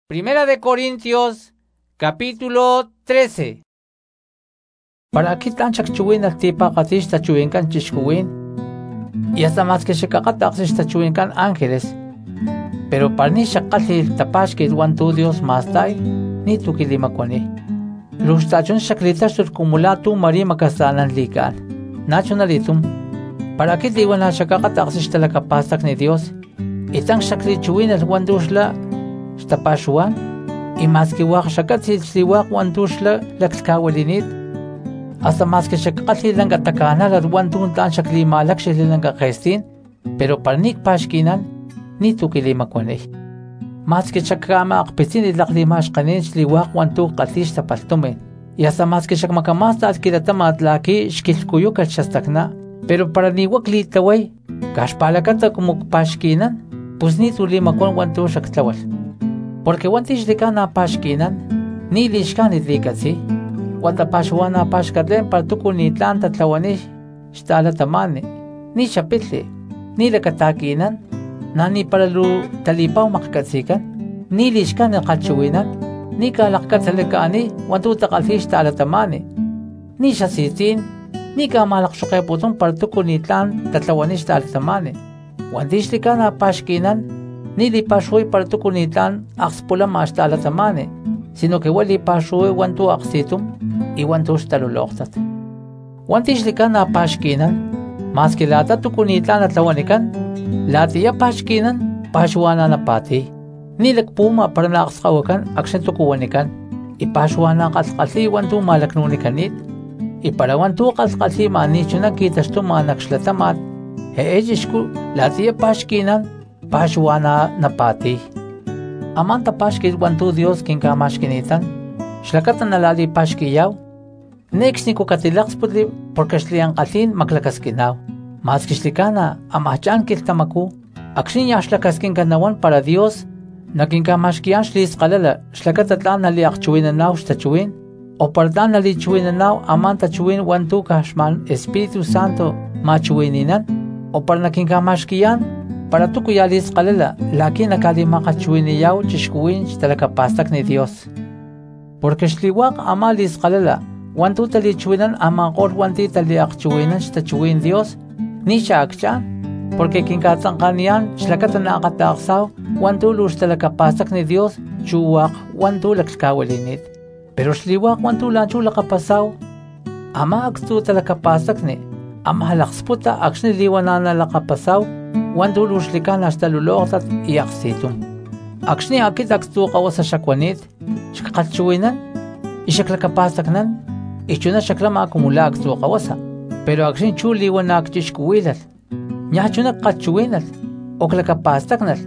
Primera de Corintios, capítulo 13. Para aquí tan chakchuin al tipa katish tachuin kan chishkuin, y hasta más que shakakataxish tachuin kan ángeles, pero para ni shakatil tapash que tu Dios más tai, ni tu kilimakwani. Los tachon shaklita surcumulatu marima kasanan likan, nachonalitum, para aquí diwan la shakakataxish talakapastak ni Dios, y tan shaklichuin el wandushla Stapashuan, y más que wak shakatsil siwak wantushla lakskawalinit, hasta más que shakatsil langa takana la wantun tan shaklima lakshil langa gestin, pero parnik pashkinan, ni tukilima kwanei. Más que shakama akpesin ilaklimash kanin shliwak wantu katish tapaltumen, y hasta más que shakmakamasta adkiratama atlaki shkilkuyuka shastakna, pero para ni waklitaway, kashpalakata como pashkinan, pues ni tulima kwan wantu shaktawal. Porque wantish likana pashkinan, ni lishkanit likatsi, wanta pashwana pashkatlen partuku ni tlanta tlawani, shtala tamane, ni shapitli, ni lakatakinan, nani paralu talipaw makakatsikan, ni lishkan kalchuwinan, ni kalakatsalikani, wantu takalfi shtala tamane, ni shasitin, ni kamalakshukeputun partuku ni tlan tatlawani shtala tamane, wantish likana pashkinan, ni li pashuy partukunitlan axpula hasta la tamane, sino que wali pashuy wantu axitum y wantu shtaluloktat. Wantish likana pashkinan, mas que lata tukunitlan atlawanikan, latiya pashkinan, pashuana na pati. Ni lakpuma para na axkawakan, akshen tukuwanikan, y pashuana kalkalsi wantu malaknunikanit, y para wantu kalkalsi manichuna kitashtu manakslatamat, heejishku latiya pashkinan, Pashwana napati. Amanta pashkil wantu Dios kin kamashkinitan. Shlakatan nalali pashkiyaw. Next ni kukatilaxputli porque shlian katin maklakaskinaw. Mas kishlikana amachan kiltamaku. Akshin ya shlakaskin kanawan para Dios. Nakin kamashkiyan shlis kalala. Shlakatatlan nali akchuinanaw shtachuin. O pardan nali chuinanaw amanta chuin wantu kashman Espíritu Santo machuininan. O par nakin kamashkiyan para tu kuyalis kalala, laki nakalimakachwiniyaw chishkuwin talakapastak ni Dios. Porque shliwak amalis kalala, wantu talichwinan amangor wanti taliakchwinan shtachuwin Dios, ni shakchan, porque kinkatzangkanian shlakata nakataaksaw, wantu lush talakapastak ni Dios, chuwak wantu lakskawalinit. Pero shliwak wantu lanchu lakapasaw, ama akstu talakapastak ni, ama halaksputa akshni liwanana lakapasaw, wantu lushlikan hasta luloktat y aksitum. Akshni akit akstu kawasa shakwanit, shkakatchuinan, y shaklakapastaknan, y chuna shaklama akumula akstu kawasa. Pero akshin chuli wana akchishkuwilat, nyachuna katchuinat, o klakapastaknat.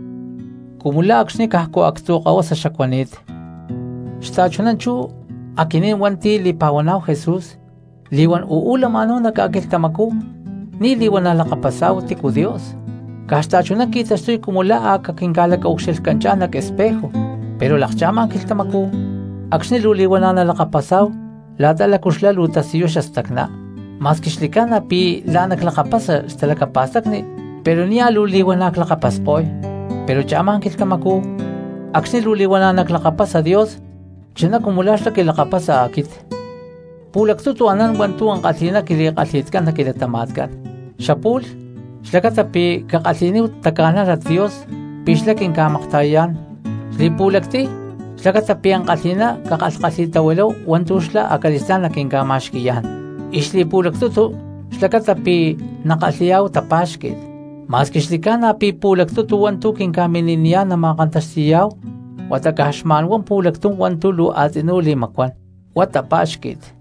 Kumula akshni kahko akstu kawasa shakwanit. Shtachunan chu, akinin wanti lipawanaw Jesus, liwan uulamano nakakiltamaku, ni liwan na lakapasaw tiku Dios. Kastachunan kitastoy kumula akakinkalak aukshel kanchanak espejo, pero lakchaman kiltamaku. Akshni luliwan na lakapasaw, lata lakushla lutasiyo shastakna. Mas kishlikana pi lanak lakapasa stalakapastakni, pero niya luliwan na lakapaspoy. Pero chaman kiltamaku. Akshni luliwan na naklakapasa Dios, china kumula shla kilakapasa akit. Pulaktutu anan wantu ang katlina kilikatitkan na kilatamatkan. Shapul, shlakatapi kakatliniw takana at Dios, pishlakin kamaktayan. Slipulakti, shlakatapi ang katlina kakatlitawelaw wantu shla akalistan na kinkamashkiyan. Islipulaktutu, shlakatapi nakatliyaw tapashkit. Mas kishlikana pi pulaktutu wantu kinkamininiyan na makantastiyaw, watakashman wan pulaktun wantu lu at inuli makwan, watapashkit.